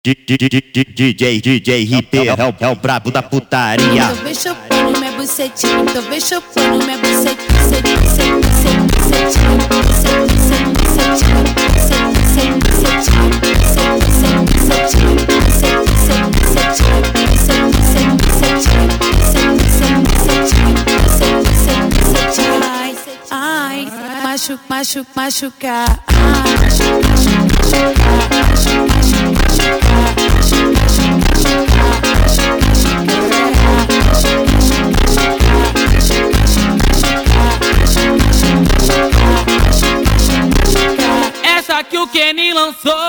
DJ RP é o brabo da putaria. Tô vem chupando minha bucetinha, tô vem chupando minha bucetinha. Ai, machucar. Essa que o Kenny lançou